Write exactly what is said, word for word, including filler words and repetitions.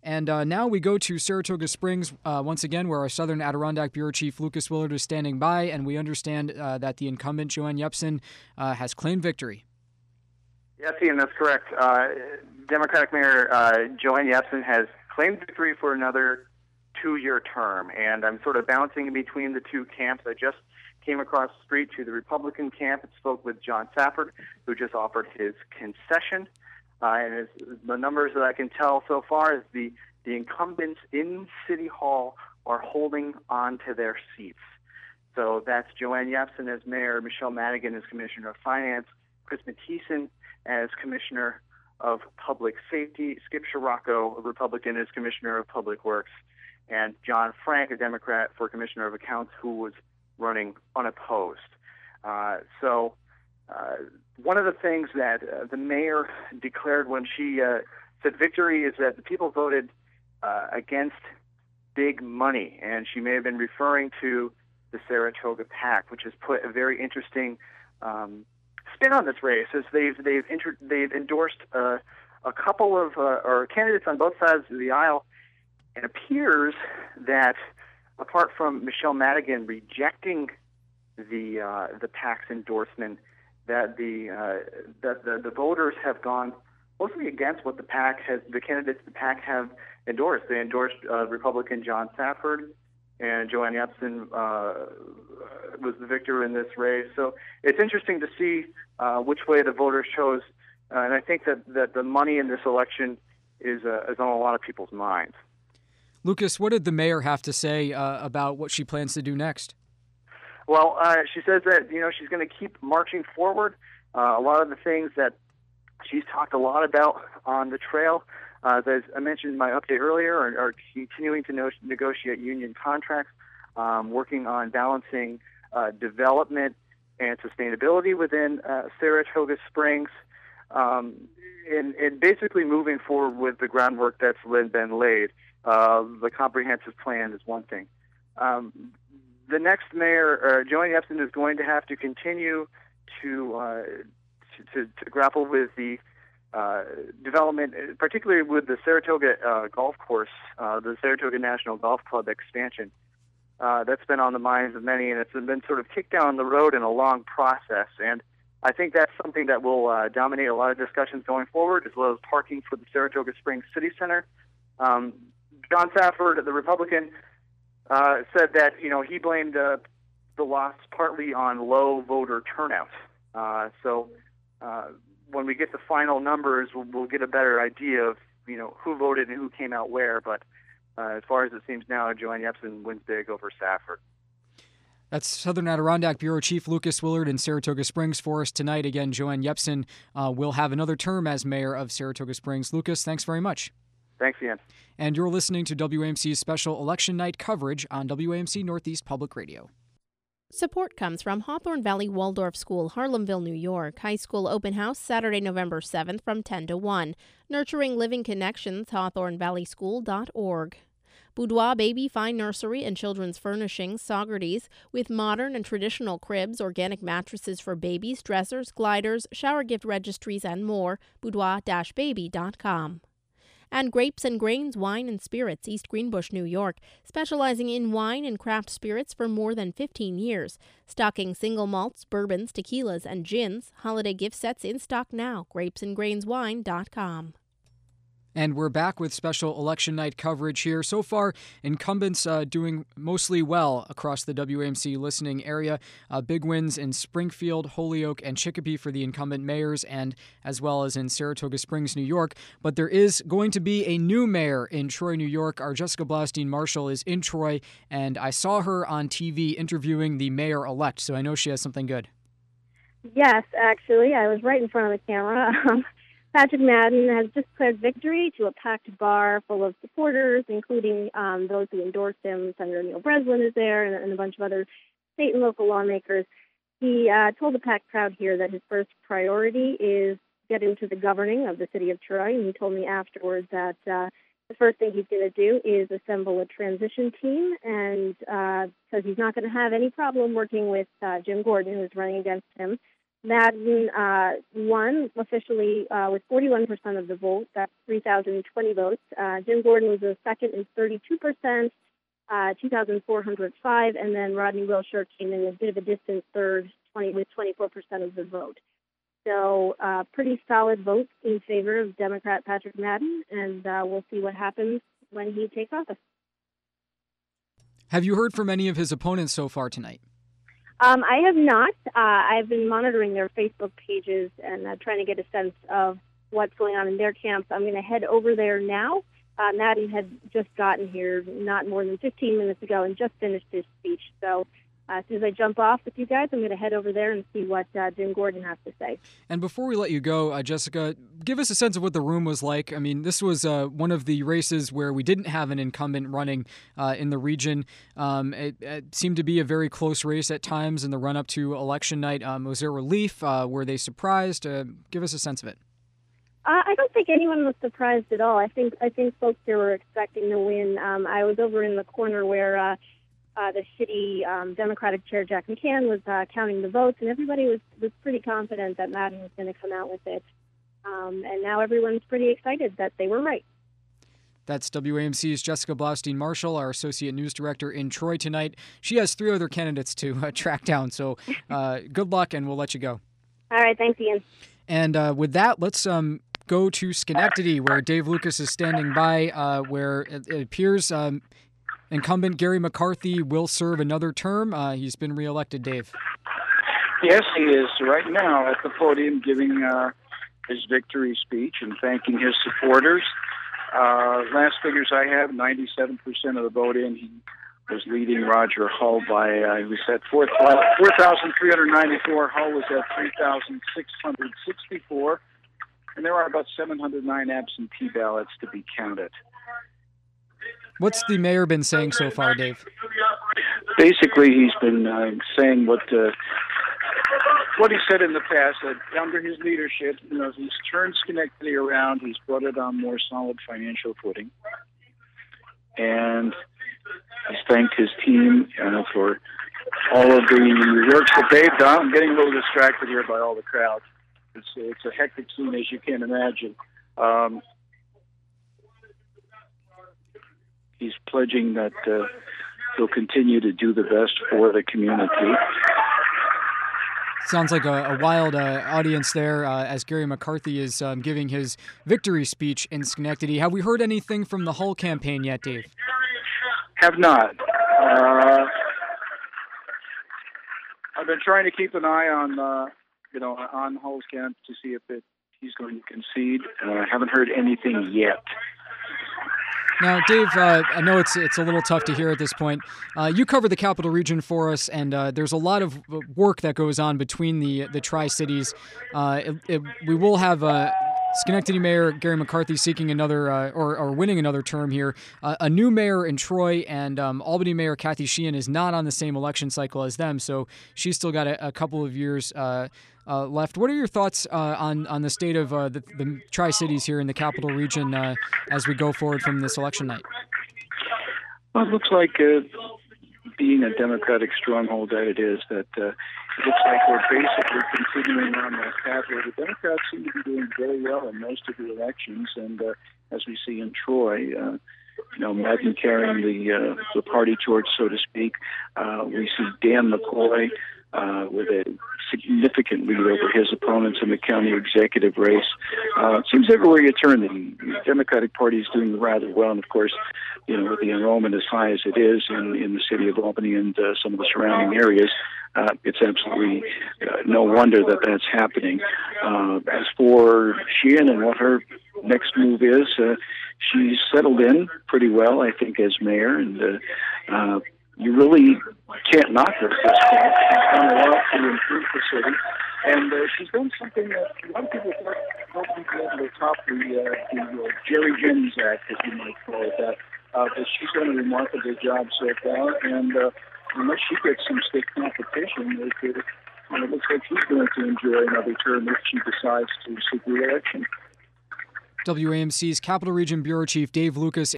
And uh, now we go to Saratoga Springs uh, once again, where our Southern Adirondack Bureau Chief Lucas Willard is standing by, and we understand uh, that the incumbent Joanne Yepsen uh, has claimed victory. Yes, Ian, that's correct. Uh, Democratic Mayor uh, Joanne Yepsen has claimed victory for another two-year term, and I'm sort of bouncing in between the two camps. I just came across the street to the Republican camp and spoke with John Safford, who just offered his concession. Uh, and as the numbers that I can tell so far is the, the incumbents in City Hall are holding on to their seats. So that's Joanne Yepsen as mayor, Michelle Madigan as commissioner of finance, Chris Matthiessen as commissioner of public safety, Skip Scirocco, a Republican, as commissioner of public works, and John Frank, a Democrat, for commissioner of accounts, who was running unopposed. Uh, so uh, one of the things that uh, the mayor declared when she uh, said victory is that the people voted uh, against big money, and she may have been referring to the Saratoga PAC, which has put a very interesting um, spin on this race, as they've they've inter- they've endorsed uh, a couple of uh, or candidates on both sides of the aisle. It appears that, apart from Michelle Madigan rejecting the uh, the PAC's endorsement, that the uh, that the, the voters have gone mostly against what the PAC has, the candidates the PAC have endorsed. They endorsed uh, Republican John Safford, and Joanne Yepsen uh, was the victor in this race. So it's interesting to see uh, which way the voters chose, uh, and I think that, that the money in this election is uh, is on a lot of people's minds. Lucas, what did the mayor have to say uh, about what she plans to do next? Well, uh, she says that, you know, she's going to keep marching forward. Uh, a lot of the things that she's talked a lot about on the trail, uh, as I mentioned in my update earlier, are, are continuing to no- negotiate union contracts, um, working on balancing uh, development and sustainability within uh, Saratoga Springs, um, and, and basically moving forward with the groundwork that's been laid. Uh, the comprehensive plan is one thing. Um, the next mayor, uh, Joanne Yepsen, is going to have to continue to uh, to, to, to grapple with the uh, development, particularly with the Saratoga uh, Golf Course, uh, the Saratoga National Golf Club expansion. Uh, that's been on the minds of many, and it's been sort of kicked down the road in a long process. And I think that's something that will uh, dominate a lot of discussions going forward, as well as parking for the Saratoga Springs City Center. Um, John Safford, the Republican, uh, said that, you know, he blamed uh, the loss partly on low voter turnout. Uh, so uh, when we get the final numbers, we'll, we'll get a better idea of, you know, who voted and who came out where. But uh, as far as it seems now, Joanne Yepsen wins big over Safford. That's Southern Adirondack Bureau Chief Lucas Willard in Saratoga Springs for us tonight. Again, Joanne Yepsen uh, will have another term as mayor of Saratoga Springs. Lucas, thanks very much. Thanks, Ian. And you're listening to W A M C's special election night coverage on W A M C Northeast Public Radio. Support comes from Hawthorne Valley Waldorf School, Harlemville, New York. High school open house Saturday, November seventh from ten to one. Nurturing Living Connections, hawthorne valley school dot org. Boudoir Baby Fine Nursery and Children's Furnishings, Saugerties, with modern and traditional cribs, organic mattresses for babies, dressers, gliders, shower gift registries, and more. boudoir dash baby dot com. And Grapes and Grains Wine and Spirits, East Greenbush, New York, specializing in wine and craft spirits for more than fifteen years. Stocking single malts, bourbons, tequilas, and gins. Holiday gift sets in stock now. grapes and grains wine dot com. And we're back with special election night coverage here. So far, incumbents uh, doing mostly well across the W A M C listening area. Uh, big wins in Springfield, Holyoke, and Chicopee for the incumbent mayors, and as well as in Saratoga Springs, New York. But there is going to be a new mayor in Troy, New York. Our Jessica Blaustein Marshall is in Troy, and I saw her on T V interviewing the mayor-elect, so I know she has something good. Yes, actually. I was right in front of the camera. Patrick Madden has declared victory to a packed bar full of supporters, including um, those who endorsed him. Senator Neil Breslin is there, and, and a bunch of other state and local lawmakers. He uh, told the packed crowd here that his first priority is getting to the governing of the city of Troy, and he told me afterwards that uh, the first thing he's going to do is assemble a transition team, and uh, says he's not going to have any problem working with uh, Jim Gordon, who's running against him. Madden uh, won officially uh, with forty-one percent of the vote. That's three thousand twenty votes. Uh, Jim Gordon was a second with thirty-two percent, uh, two thousand four hundred five, and then Rodney Wilshire came in a bit of a distant third twenty, with twenty-four percent of the vote. So uh, pretty solid vote in favor of Democrat Patrick Madden, and uh, we'll see what happens when he takes office. Have you heard from any of his opponents so far tonight? Um, I have not. Uh, I've been monitoring their Facebook pages and uh, trying to get a sense of what's going on in their camps. I'm going to head over there now. Uh, Madden had just gotten here not more than fifteen minutes ago and just finished his speech. So uh, as soon as I jump off with you guys, I'm going to head over there and see what uh, Jim Gordon has to say. And before we let you go, uh, Jessica, give us a sense of what the room was like. I mean, this was uh, one of the races where we didn't have an incumbent running uh, in the region. Um, it, it seemed to be a very close race at times in the run-up to election night. Um, was there relief? Uh, were they surprised? Uh, give us a sense of it. Uh, I don't think anyone was surprised at all. I think I think folks here were expecting to win. Um, I was over in the corner where uh, uh, the city um, Democratic Chair Jack McCann was uh, counting the votes, and everybody was, was pretty confident that Madden was going to come out with it. Um, and now everyone's pretty excited that they were right. That's W A M C's Jessica Blaustein-Marshall, our Associate News Director in Troy tonight. She has three other candidates to uh, track down, so uh, good luck, and we'll let you go. All right, thanks, Ian. And uh, with that, let's um, go to Schenectady, where Dave Lucas is standing by, uh, where it, it appears um, incumbent Gary McCarthy will serve another term. Uh, he's been reelected, Dave. Yes, he is right now at the podium giving uh, his victory speech and thanking his supporters. Uh, last figures I have, ninety-seven percent of the vote in. He was leading Roger Hull by, uh, he was at four thousand three hundred ninety-four. Hull was at three thousand six hundred sixty-four. And there are about seven hundred nine absentee ballots to be counted. What's the mayor been saying so far, Dave? Basically, he's been uh, saying what uh, what he said in the past, that under his leadership, you know, he's turned Schenectady around, he's brought it on more solid financial footing, and he's thanked his team uh, for all of the work that they've done. I'm getting a little distracted here by all the crowds. It's, it's a hectic scene, as you can imagine. Um, he's pledging that uh, he'll continue to do the best for the community. Sounds like a, a wild uh, audience there uh, as Gary McCarthy is um, giving his victory speech in Schenectady. Have we heard anything from the Hull campaign yet, Dave? Have not. Uh, I've been trying to keep an eye on, uh, you know, on Hull's camp to see if it, he's going to concede. Uh, I haven't heard anything yet. Now, Dave, uh, I know it's it's a little tough to hear at this point. Uh, you cover the Capital Region for us, and uh, there's a lot of work that goes on between the the Tri-Cities. Uh, it, it, we will have uh, Schenectady Mayor Gary McCarthy seeking another uh, or, or winning another term here. Uh, a new mayor in Troy, and um, Albany Mayor Kathy Sheehan is not on the same election cycle as them, so she's still got a, a couple of years uh, uh, left. What are your thoughts uh, on on the state of uh, the, the Tri-Cities here in the Capital Region uh, as we go forward from this election night? Well, it looks like, uh, being a Democratic stronghold that it is, that uh, it looks like we're basically continuing on that path where the Democrats seem to be doing very well in most of the elections, and uh, as we see in Troy, uh, you know, Madden carrying the uh, the party torch, so to speak. Uh, we see Dan McCoy uh, with a significant lead over his opponents in the county executive race. Uh, it seems everywhere you turn, the Democratic Party is doing rather well, and of course, you know, with the enrollment as high as it is in, in the city of Albany and uh, some of the surrounding areas, uh, it's absolutely uh, no wonder that that's happening. Uh, as for Sheehan and what her next move is, uh, she's settled in pretty well, I think, as mayor, and uh, uh, you really can't knock her at this point. She's done a lot to improve the city, and uh, she's done something that a lot of people thought won't be able to top the, uh, the uh, Jerry Jennings Act, as you might call it that. Uh, but she's done a remarkable job so far, and uh, unless she gets some stiff competition, it, it, it looks like she's going to enjoy another term if she decides to seek re-election. W A M C's Capital Region Bureau Chief Dave Lucas